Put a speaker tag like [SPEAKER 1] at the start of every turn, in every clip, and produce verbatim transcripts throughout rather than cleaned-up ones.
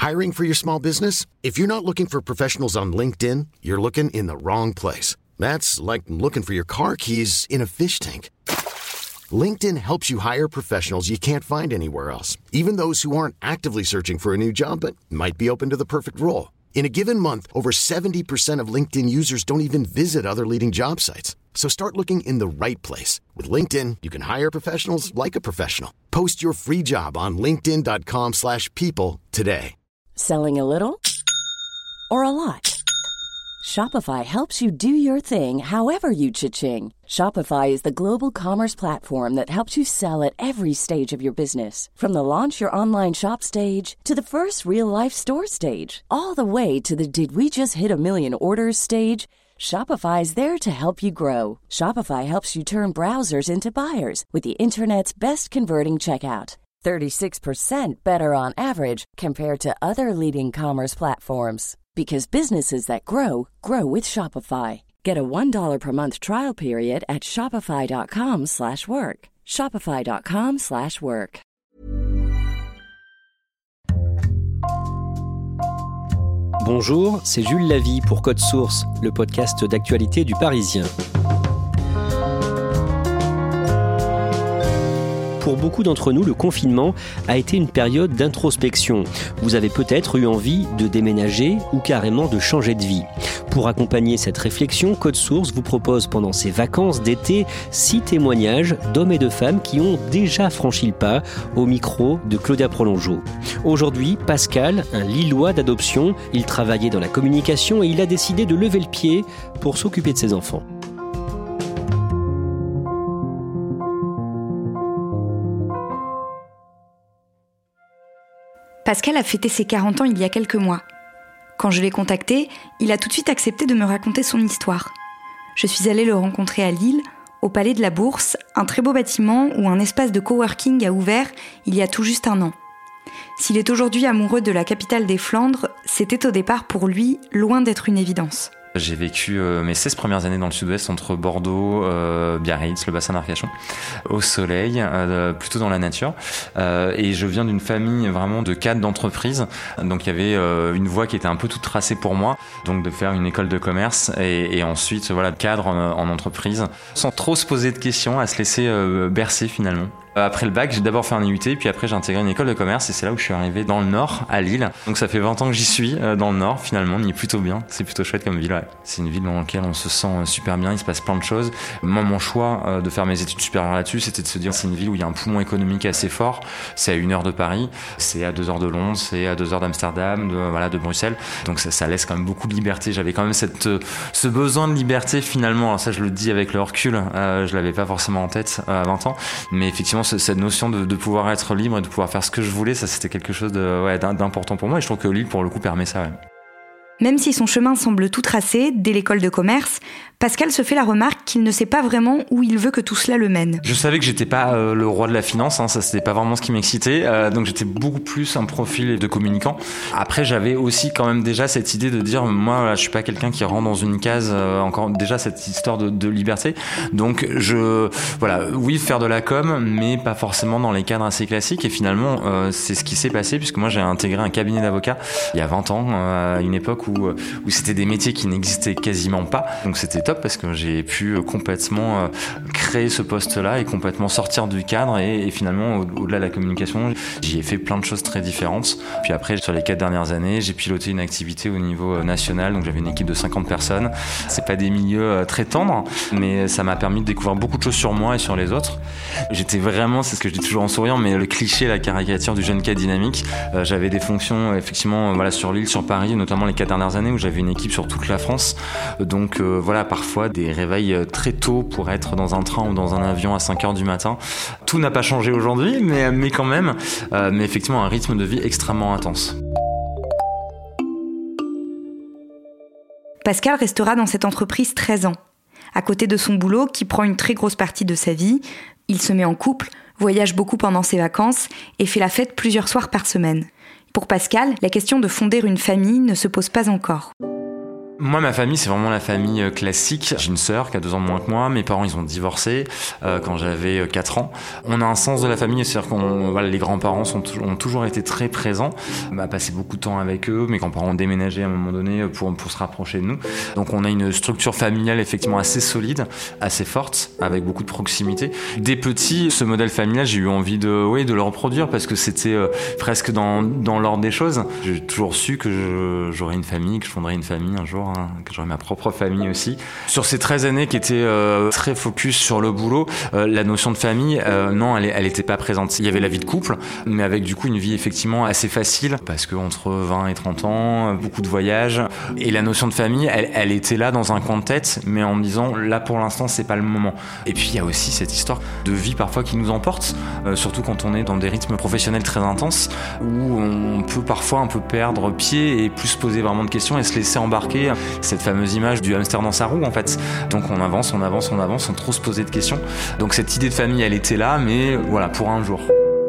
[SPEAKER 1] Hiring for your small business? If you're not looking for professionals on LinkedIn, you're looking in the wrong place. That's like looking for your car keys in a fish tank. LinkedIn helps you hire professionals you can't find anywhere else, even those who aren't actively searching for a new job but might be open to the perfect role. In a given month, over seventy percent of LinkedIn users don't even visit other leading job sites. So start looking in the right place. With LinkedIn, you can hire professionals like a professional. Post your free job on linkedin.com slash people today.
[SPEAKER 2] Selling a little or a lot? Shopify helps you do your thing however you cha-ching. Shopify is the global commerce platform that helps you sell at every stage of your business. From the launch your online shop stage to the first real-life store stage, all the way to the did we just hit a million orders stage. Shopify is there to help you grow. Shopify helps you turn browsers into buyers with the internet's best converting checkout. thirty-six percent better on average compared to other leading commerce platforms. Because businesses that grow, grow with Shopify. Get a one dollar per month trial period at shopify.com slash work. Shopify.com slash work.
[SPEAKER 3] Bonjour, c'est Jules Lavie pour Code Source, le podcast d'actualité du Parisien. Pour beaucoup d'entre nous, le confinement a été une période d'introspection. Vous avez peut-être eu envie de déménager ou carrément de changer de vie. Pour accompagner cette réflexion, Code Source vous propose pendant ces vacances d'été six témoignages d'hommes et de femmes qui ont déjà franchi le pas au micro de Claudia Prolongeau. Aujourd'hui, Pascal, un Lillois d'adoption, il travaillait dans la communication et il a décidé de lever le pied pour s'occuper de ses enfants.
[SPEAKER 4] Pascal a fêté ses quarante ans il y a quelques mois. Quand je l'ai contacté, il a tout de suite accepté de me raconter son histoire. Je suis allée le rencontrer à Lille, au Palais de la Bourse, un très beau bâtiment où un espace de coworking a ouvert il y a tout juste un an. S'il est aujourd'hui amoureux de la capitale des Flandres, c'était au départ pour lui loin d'être une évidence.
[SPEAKER 5] J'ai vécu euh, mes seize premières années dans le sud-ouest, entre Bordeaux, euh, Biarritz, le bassin d'Arcachon, au soleil, euh, plutôt dans la nature. Euh, et je viens d'une famille vraiment de cadres d'entreprise. Donc il y avait euh, une voie qui était un peu toute tracée pour moi, donc de faire une école de commerce et, et ensuite voilà, cadre en, en entreprise, sans trop se poser de questions, à se laisser euh, bercer finalement. Après le bac, j'ai d'abord fait un I U T, puis après j'ai intégré une école de commerce et c'est là où je suis arrivé dans le Nord, à Lille. Donc ça fait vingt ans que j'y suis, euh, dans le Nord, finalement, on y est plutôt bien. C'est plutôt chouette comme ville, ouais. C'est une ville dans laquelle on se sent super bien, il se passe plein de choses. Moi, mon choix euh, de faire mes études supérieures là-dessus, c'était de se dire c'est une ville où il y a un poumon économique assez fort. C'est à une heure de Paris, c'est à deux heures de Londres, c'est à deux heures d'Amsterdam, de, voilà, de Bruxelles. Donc ça, ça laisse quand même beaucoup de liberté. J'avais quand même cette, euh, ce besoin de liberté finalement. Alors ça, je le dis avec le recul, euh, je l'avais pas forcément en tête euh, à vingt ans, mais effectivement, cette notion de, de pouvoir être libre et de pouvoir faire ce que je voulais, ça c'était quelque chose de, ouais, d'important pour moi et je trouve que Lille pour le coup permet ça. Ouais.
[SPEAKER 4] Même si son chemin semble tout tracé dès l'école de commerce, Pascal se fait la remarque qu'il ne sait pas vraiment où il veut que tout cela le mène.
[SPEAKER 5] Je savais que j'étais pas euh, le roi de la finance, hein, ça c'était pas vraiment ce qui m'excitait, euh, donc j'étais beaucoup plus un profil de communicant. Après j'avais aussi quand même déjà cette idée de dire moi voilà, je suis pas quelqu'un qui rentre dans une case, euh, encore déjà cette histoire de, de liberté. Donc je voilà, oui faire de la com, mais pas forcément dans les cadres assez classiques. Et finalement euh, c'est ce qui s'est passé puisque moi j'ai intégré un cabinet d'avocats il y a vingt ans, euh, à une époque où où c'était des métiers qui n'existaient quasiment pas. Donc c'était top parce que j'ai pu complètement créer ce poste-là et complètement sortir du cadre et, et finalement au-delà de la communication, j'y ai fait plein de choses très différentes. Puis après, sur les quatre dernières années, j'ai piloté une activité au niveau national, donc j'avais une équipe de cinquante personnes. C'est pas des milieux très tendres, mais ça m'a permis de découvrir beaucoup de choses sur moi et sur les autres. J'étais vraiment, c'est ce que je dis toujours en souriant, mais le cliché, la caricature du jeune cadre dynamique. Euh, j'avais des fonctions effectivement voilà, sur l'île, sur Paris, notamment les quatre dernières années où j'avais une équipe sur toute la France. Donc euh, voilà, parfois des réveils très tôt pour être dans un train ou dans un avion à cinq heures du matin. Tout n'a pas changé aujourd'hui, mais, mais quand même, euh, mais effectivement un rythme de vie extrêmement intense.
[SPEAKER 4] Pascal restera dans cette entreprise treize ans. À côté de son boulot, qui prend une très grosse partie de sa vie, il se met en couple, voyage beaucoup pendant ses vacances et fait la fête plusieurs soirs par semaine. Pour Pascal, la question de fonder une famille ne se pose pas encore.
[SPEAKER 5] Moi, ma famille, c'est vraiment la famille classique. J'ai une sœur qui a deux ans de moins que moi. Mes parents, ils ont divorcé euh, quand j'avais quatre ans. On a un sens de la famille, c'est-à-dire qu'on, voilà, les grands-parents sont, ont toujours été très présents. On a passé beaucoup de temps avec eux. Mes grands-parents ont déménagé à un moment donné pour, pour se rapprocher de nous. Donc, on a une structure familiale effectivement assez solide, assez forte, avec beaucoup de proximité. Dès petit, ce modèle familial, j'ai eu envie de, oui, de le reproduire parce que c'était euh, presque dans, dans l'ordre des choses. J'ai toujours su que je, j'aurais une famille, que je fonderais une famille un jour. Hein, que j'aurais ma propre famille aussi. Sur ces treize années qui étaient euh, très focus sur le boulot, euh, la notion de famille, euh, non, elle, elle était pas présente. Il y avait la vie de couple, mais avec du coup une vie effectivement assez facile, parce que entre vingt et trente ans, beaucoup de voyages, et la notion de famille, elle, elle était là dans un coin de tête, mais en me disant, là pour l'instant, c'est pas le moment. Et puis il y a aussi cette histoire de vie parfois qui nous emporte, euh, surtout quand on est dans des rythmes professionnels très intenses, où on peut parfois un peu perdre pied et plus se poser vraiment de questions et se laisser embarquer. Cette fameuse image du hamster dans sa roue en fait. Donc on avance, on avance, on avance sans trop se poser de questions. Donc cette idée de famille elle était là, mais voilà, pour un jour.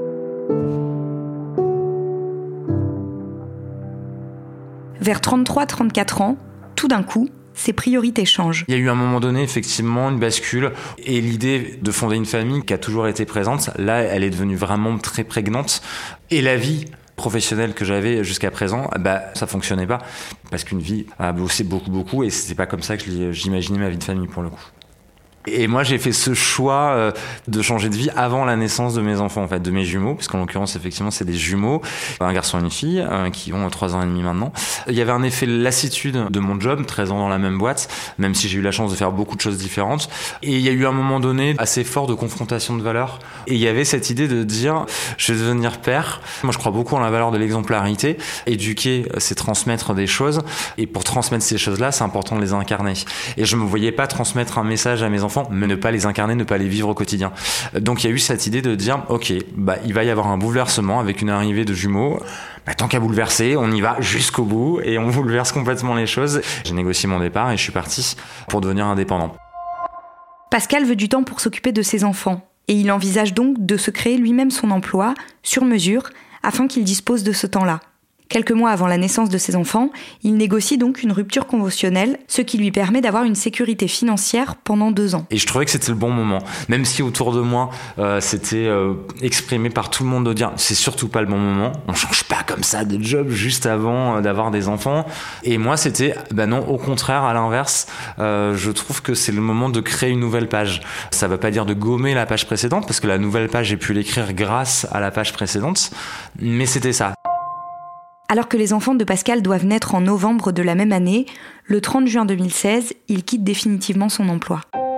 [SPEAKER 4] Vers trente-trois trente-quatre ans, tout d'un coup, ses priorités changent.
[SPEAKER 5] Il y a eu un moment donné effectivement une bascule et l'idée de fonder une famille qui a toujours été présente, là elle est devenue vraiment très prégnante et la vie professionnel que j'avais jusqu'à présent, bah, ça fonctionnait pas parce qu'une vie a bossé beaucoup beaucoup et c'était pas comme ça que j'imaginais ma vie de famille pour le coup. Et moi, j'ai fait ce choix euh, de changer de vie avant la naissance de mes enfants, en fait, de mes jumeaux, parce qu'en l'occurrence, effectivement, c'est des jumeaux, un garçon et une fille, euh, qui ont trois ans et demi maintenant. Il y avait un effet lassitude de mon job, treize ans dans la même boîte, même si j'ai eu la chance de faire beaucoup de choses différentes. Et il y a eu un moment donné assez fort de confrontation de valeurs. Et il y avait cette idée de dire, je vais devenir père. Moi, je crois beaucoup en la valeur de l'exemplarité. Éduquer, c'est transmettre des choses. Et pour transmettre ces choses-là, c'est important de les incarner. Et je me voyais pas transmettre un message à mes enfants, mais ne pas les incarner, ne pas les vivre au quotidien. Donc il y a eu cette idée de dire, ok, bah il va y avoir un bouleversement avec une arrivée de jumeaux. Bah, tant qu'à bouleverser, on y va jusqu'au bout et on bouleverse complètement les choses. J'ai négocié mon départ et je suis parti pour devenir indépendant.
[SPEAKER 4] Pascal veut du temps pour s'occuper de ses enfants et il envisage donc de se créer lui-même son emploi sur mesure afin qu'il dispose de ce temps-là. Quelques mois avant la naissance de ses enfants, il négocie donc une rupture conventionnelle, ce qui lui permet d'avoir une sécurité financière pendant deux ans.
[SPEAKER 5] Et je trouvais que c'était le bon moment, même si autour de moi, euh, c'était euh, exprimé par tout le monde de dire c'est surtout pas le bon moment, on change pas comme ça de job juste avant euh, d'avoir des enfants. Et moi, c'était, bah non, au contraire, à l'inverse, euh, je trouve que c'est le moment de créer une nouvelle page. Ça veut pas dire de gommer la page précédente, parce que la nouvelle page, j'ai pu l'écrire grâce à la page précédente, mais c'était ça.
[SPEAKER 4] Alors que les enfants de Pascal doivent naître en novembre de la même année, le trente juin deux mille seize, il quitte définitivement son emploi.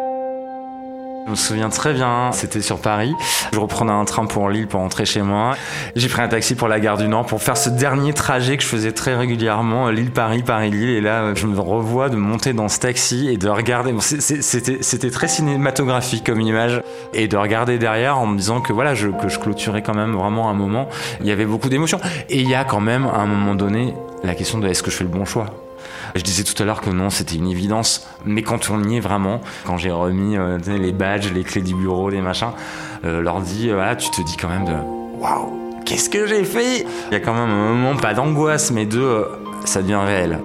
[SPEAKER 5] Je me souviens très bien, c'était sur Paris. Je reprenais un train pour Lille pour rentrer chez moi. J'ai pris un taxi pour la gare du Nord pour faire ce dernier trajet que je faisais très régulièrement, Lille-Paris, Paris-Lille. Et là, je me revois de monter dans ce taxi et de regarder. Bon, c'était, c'était très cinématographique comme image. Et de regarder derrière en me disant que voilà, je, que je clôturais quand même vraiment un moment. Il y avait beaucoup d'émotions. Et il y a quand même, à un moment donné, la question de est-ce que je fais le bon choix ? Je disais tout à l'heure que non, c'était une évidence, mais quand on y est vraiment, quand j'ai remis euh, les badges, les clés du bureau, les machins, euh, l'ordi, euh, voilà, tu te dis quand même de waouh, qu'est-ce que j'ai fait ? Il y a quand même un moment, pas d'angoisse, mais de euh, ça devient réel.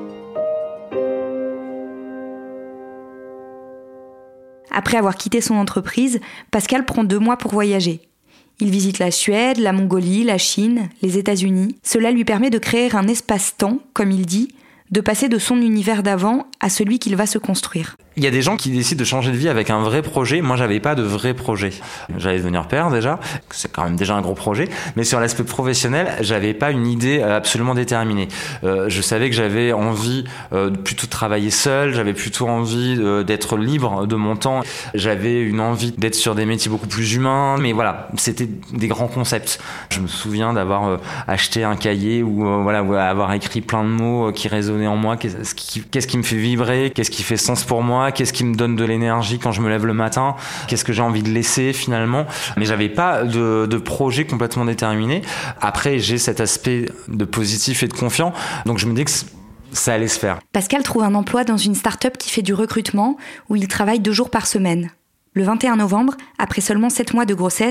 [SPEAKER 4] Après avoir quitté son entreprise, Pascal prend deux mois pour voyager. Il visite la Suède, la Mongolie, la Chine, les États-Unis. Cela lui permet de créer un espace-temps, comme il dit, de passer de son univers d'avant à celui qu'il va se construire.
[SPEAKER 5] Il y a des gens qui décident de changer de vie avec un vrai projet. Moi, j'avais pas de vrai projet. J'allais devenir père déjà, c'est quand même déjà un gros projet. Mais sur l'aspect professionnel, j'avais pas une idée absolument déterminée. Euh, je savais que j'avais envie euh, de plutôt travailler seul. J'avais plutôt envie euh, d'être libre de mon temps. J'avais une envie d'être sur des métiers beaucoup plus humains. Mais voilà, c'était des grands concepts. Je me souviens d'avoir euh, acheté un cahier où euh, voilà, où avoir écrit plein de mots euh, qui résonnaient en moi. Qu'est-ce qui, qu'est-ce qui me fait vibrer ? Qu'est-ce qui fait sens pour moi ? Qu'est-ce qui me donne de l'énergie quand je me lève le matin ? Qu'est-ce que j'ai envie de laisser finalement ? Mais j'avais pas de, de projet complètement déterminé. Après, j'ai cet aspect de positif et de confiant. Donc je me dis que ça allait se faire.
[SPEAKER 4] Pascal trouve un emploi dans une start-up qui fait du recrutement où il travaille deux jours par semaine. Le vingt et un novembre, après seulement sept mois de grossesse,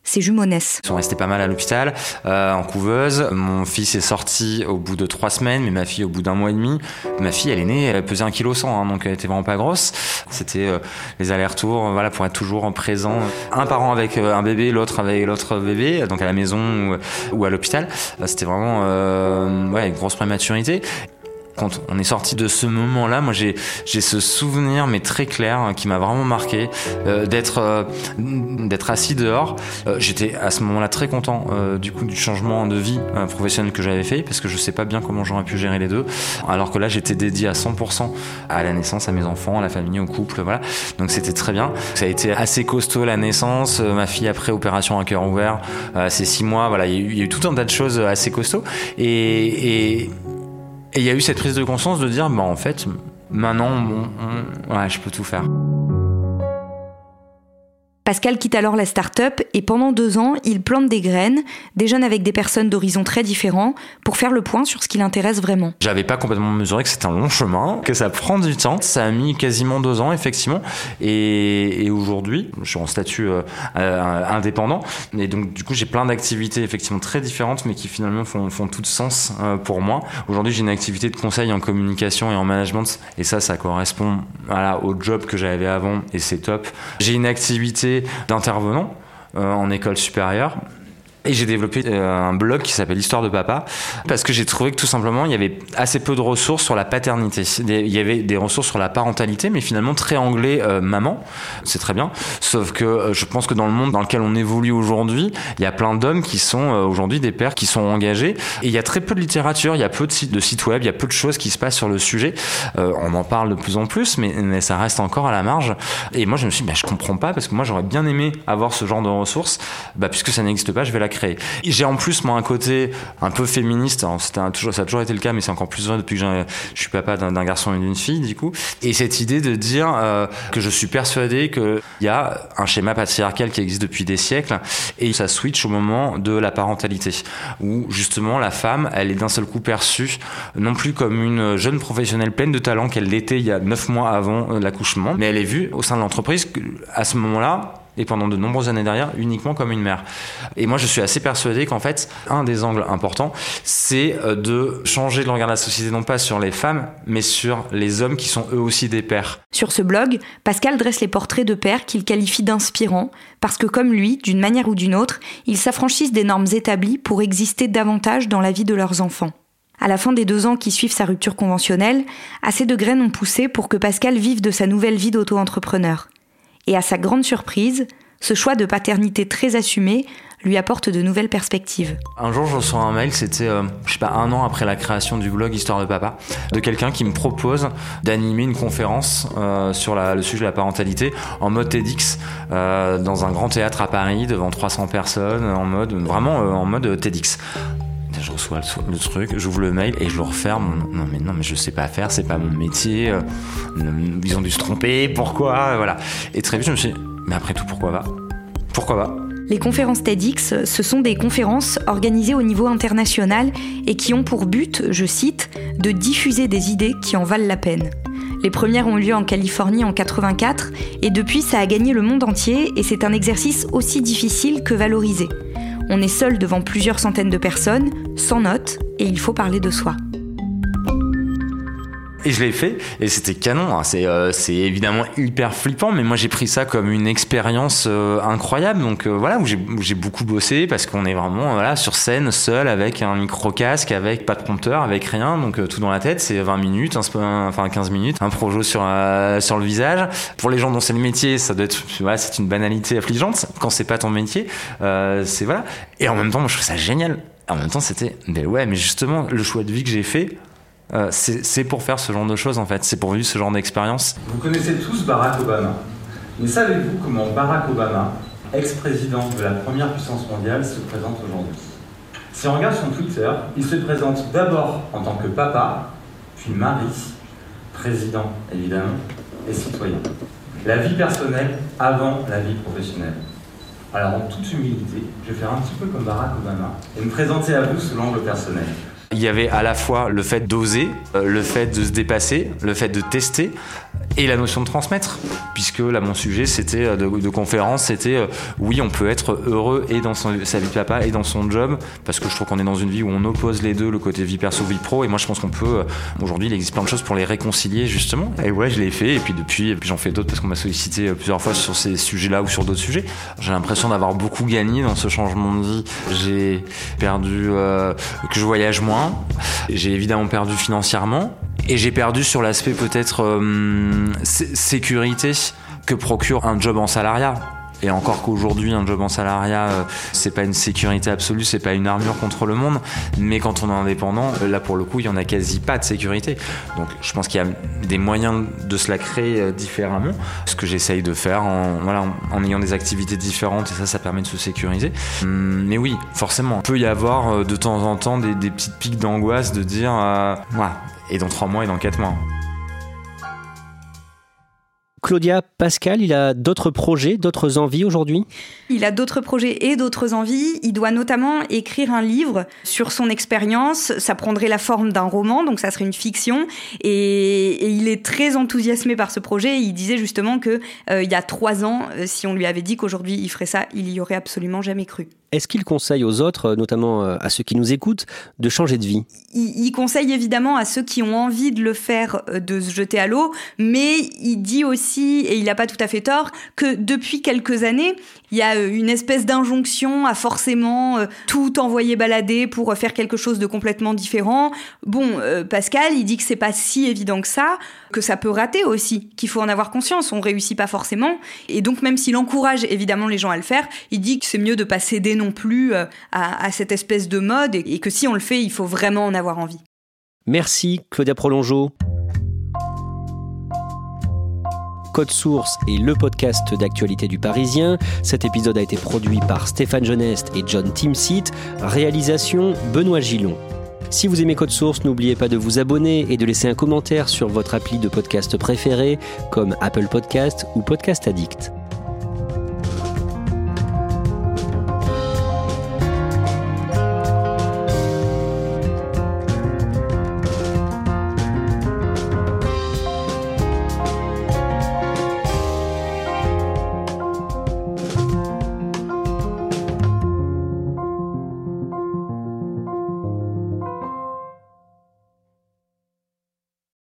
[SPEAKER 4] ses jumeaux naissent.
[SPEAKER 5] Ils sont restés pas mal à l'hôpital, euh, en couveuse. Mon fils est sorti au bout de trois semaines, mais ma fille au bout d'un mois et demi. Ma fille, elle est née, elle pesait un virgule cent kilos, hein, donc elle était vraiment pas grosse. C'était euh, les allers-retours, voilà, pour être toujours présent. Un parent avec euh, un bébé, l'autre avec l'autre bébé, donc à la maison ou, ou à l'hôpital. C'était vraiment euh, ouais, une grosse prématurité. Quand on est sorti de ce moment-là, moi j'ai j'ai ce souvenir mais très clair hein, qui m'a vraiment marqué euh, d'être euh, d'être assis dehors. Euh, j'étais à ce moment-là très content euh, du coup du changement de vie euh, professionnelle que j'avais fait parce que je sais pas bien comment j'aurais pu gérer les deux. Alors que là j'étais dédié à cent pour cent à la naissance, à mes enfants, à la famille, au couple, voilà. Donc c'était très bien. Ça a été assez costaud la naissance. Euh, ma fille après opération à cœur ouvert, euh, c'est six mois. Voilà, il y, y a eu tout un tas de choses assez costauds et, et Et il y a eu cette prise de conscience de dire, bah en fait, maintenant, on, on, ouais, je peux tout faire.
[SPEAKER 4] Pascal quitte alors la start-up et pendant deux ans, il plante des graines, déjeune avec des personnes d'horizons très différents pour faire le point sur ce qui l'intéresse vraiment.
[SPEAKER 5] J'avais pas complètement mesuré que c'était un long chemin, que ça prend du temps. Ça a mis quasiment deux ans, effectivement. Et, et aujourd'hui, je suis en statut euh, euh, indépendant. Et donc, du coup, j'ai plein d'activités effectivement très différentes, mais qui finalement font, font tout sens euh, pour moi. Aujourd'hui, j'ai une activité de conseil en communication et en management. Et ça, ça correspond voilà, au job que j'avais avant. Et c'est top. J'ai une activité d'intervenant euh, en école supérieure. Et j'ai développé euh, un blog qui s'appelle Histoire de Papa parce que j'ai trouvé que tout simplement il y avait assez peu de ressources sur la paternité. Il y avait des ressources sur la parentalité mais finalement très anglais euh, maman, c'est très bien. Sauf que euh, je pense que dans le monde dans lequel on évolue aujourd'hui, il y a plein d'hommes qui sont euh, aujourd'hui des pères qui sont engagés et il y a très peu de littérature, il y a peu de sites, de sites web, il y a peu de choses qui se passent sur le sujet. Euh, on en parle de plus en plus mais, mais ça reste encore à la marge. Et moi je me suis dit bah, je comprends pas parce que moi j'aurais bien aimé avoir ce genre de ressources, bah, puisque ça n'existe pas je vais la créer. J'ai en plus moi un côté un peu féministe, alors c'était un, toujours, ça a toujours été le cas mais c'est encore plus vrai depuis que je suis papa d'un, d'un garçon et d'une fille du coup, et cette idée de dire euh, que je suis persuadé qu'il y a un schéma patriarcal qui existe depuis des siècles et ça switch au moment de la parentalité où justement la femme elle est d'un seul coup perçue non plus comme une jeune professionnelle pleine de talent qu'elle l'était il y a neuf mois avant l'accouchement, mais elle est vue au sein de l'entreprise à ce moment-là et pendant de nombreuses années derrière, uniquement comme une mère. Et moi, je suis assez persuadé qu'en fait, un des angles importants, c'est de changer le regard de la société, non pas sur les femmes, mais sur les hommes qui sont eux aussi des pères.
[SPEAKER 4] Sur ce blog, Pascal dresse les portraits de pères qu'il qualifie d'inspirants, parce que comme lui, d'une manière ou d'une autre, ils s'affranchissent des normes établies pour exister davantage dans la vie de leurs enfants. À la fin des deux ans qui suivent sa rupture conventionnelle, assez de graines ont poussé pour que Pascal vive de sa nouvelle vie d'auto-entrepreneur. Et à sa grande surprise, ce choix de paternité très assumé lui apporte de nouvelles perspectives.
[SPEAKER 5] Un jour, je reçois un mail, c'était, euh, je sais pas, un an après la création du blog Histoire de Papa, de quelqu'un qui me propose d'animer une conférence euh, sur la, le sujet de la parentalité en mode TEDx, euh, dans un grand théâtre à Paris, devant trois cents personnes, en mode, vraiment euh, en mode TEDx. Je reçois le, le truc, j'ouvre le mail et je le referme. Non mais non mais je sais pas faire, c'est pas mon métier. Euh, ils ont dû se tromper, pourquoi, voilà. Et très vite je me suis dit, mais après tout pourquoi pas Pourquoi pas
[SPEAKER 4] Les conférences TEDx, ce sont des conférences organisées au niveau international et qui ont pour but, je cite, de diffuser des idées qui en valent la peine. Les premières ont eu lieu en Californie en quatre-vingt-quatre et depuis ça a gagné le monde entier et c'est un exercice aussi difficile que valorisé. On est seul devant plusieurs centaines de personnes, sans notes, et il faut parler de soi.
[SPEAKER 5] Et je l'ai fait, et c'était canon. C'est, euh, c'est évidemment hyper flippant, mais moi j'ai pris ça comme une expérience euh, incroyable. Donc euh, voilà, où j'ai, où j'ai beaucoup bossé, parce qu'on est vraiment voilà, sur scène, seul, avec un micro-casque, avec pas de prompteur, avec rien. Donc euh, tout dans la tête, c'est vingt minutes, un, un, enfin quinze minutes, un projo sur, euh, sur le visage. Pour les gens dont c'est le métier, ça doit être, voilà, c'est une banalité affligeante. Quand c'est pas ton métier, euh, c'est voilà. Et en même temps, moi je trouve ça génial. En même temps, c'était, ben ouais, mais justement, le choix de vie que j'ai fait, Euh, c'est, c'est pour faire ce genre de choses en fait, c'est pour vivre ce genre d'expérience.
[SPEAKER 6] Vous connaissez tous Barack Obama, mais savez-vous comment Barack Obama, ex-président de la première puissance mondiale, se présente aujourd'hui ? Si on regarde son Twitter, il se présente d'abord en tant que papa, puis mari, président évidemment, et citoyen. La vie personnelle avant la vie professionnelle. Alors en toute humilité, je vais faire un petit peu comme Barack Obama et me présenter à vous sous l'angle personnel.
[SPEAKER 5] Il y avait à la fois le fait d'oser, le fait de se dépasser, le fait de tester, Et la notion de transmettre, puisque là mon sujet c'était de, de conférence, c'était euh, oui on peut être heureux et dans son, sa vie de papa et dans son job, parce que je trouve qu'on est dans une vie où on oppose les deux, le côté vie perso, vie pro, et moi je pense qu'on peut, euh, aujourd'hui il existe plein de choses pour les réconcilier justement, et ouais je l'ai fait, et puis depuis et puis j'en fais d'autres parce qu'on m'a sollicité plusieurs fois sur ces sujets-là ou sur d'autres sujets. J'ai l'impression d'avoir beaucoup gagné dans ce changement de vie. J'ai perdu, euh, que je voyage moins, j'ai évidemment perdu financièrement, et j'ai perdu sur l'aspect peut-être euh, sé- sécurité que procure un job en salariat. Et encore qu'aujourd'hui, un job en salariat, euh, c'est pas une sécurité absolue, c'est pas une armure contre le monde. Mais quand on est indépendant, là pour le coup, il y en a quasi pas de sécurité. Donc je pense qu'il y a des moyens de se la créer euh, différemment. Ce que j'essaye de faire en, voilà, en, en ayant des activités différentes, et ça, ça permet de se sécuriser. Hum, mais oui, forcément, il peut y avoir euh, de temps en temps des, des petites piques d'angoisse de dire, euh, voilà, et dans trois mois et dans quatre mois.
[SPEAKER 3] Claudia, Pascal, il a d'autres projets, d'autres envies aujourd'hui ?
[SPEAKER 4] Il a d'autres projets et d'autres envies. Il doit notamment écrire un livre sur son expérience. Ça prendrait la forme d'un roman, donc ça serait une fiction. Et, et il est très enthousiasmé par ce projet. Il disait justement que euh, il y a trois ans, si on lui avait dit qu'aujourd'hui il ferait ça, il y aurait absolument jamais cru.
[SPEAKER 3] Est-ce qu'il conseille aux autres, notamment à ceux qui nous écoutent, de changer de vie ?
[SPEAKER 4] Il, il conseille évidemment à ceux qui ont envie de le faire de se jeter à l'eau, mais il dit aussi, et il n'a pas tout à fait tort, que depuis quelques années, il y a une espèce d'injonction à forcément tout envoyer balader pour faire quelque chose de complètement différent. Bon, euh, Pascal, il dit que c'est pas si évident que ça, que ça peut rater aussi, qu'il faut en avoir conscience, on réussit pas forcément. Et donc même s'il encourage évidemment les gens à le faire, il dit que c'est mieux de pas céder non plus à, à cette espèce de mode, et, et que si on le fait, il faut vraiment en avoir envie.
[SPEAKER 3] Merci Claudia Prolongeau. Code Source est le podcast d'actualité du Parisien. Cet épisode a été produit par Stéphane Genest et John Timsit. Réalisation Benoît Gillon. Si vous aimez Code Source, n'oubliez pas de vous abonner et de laisser un commentaire sur votre appli de podcast préféré, comme Apple Podcast ou Podcast Addict.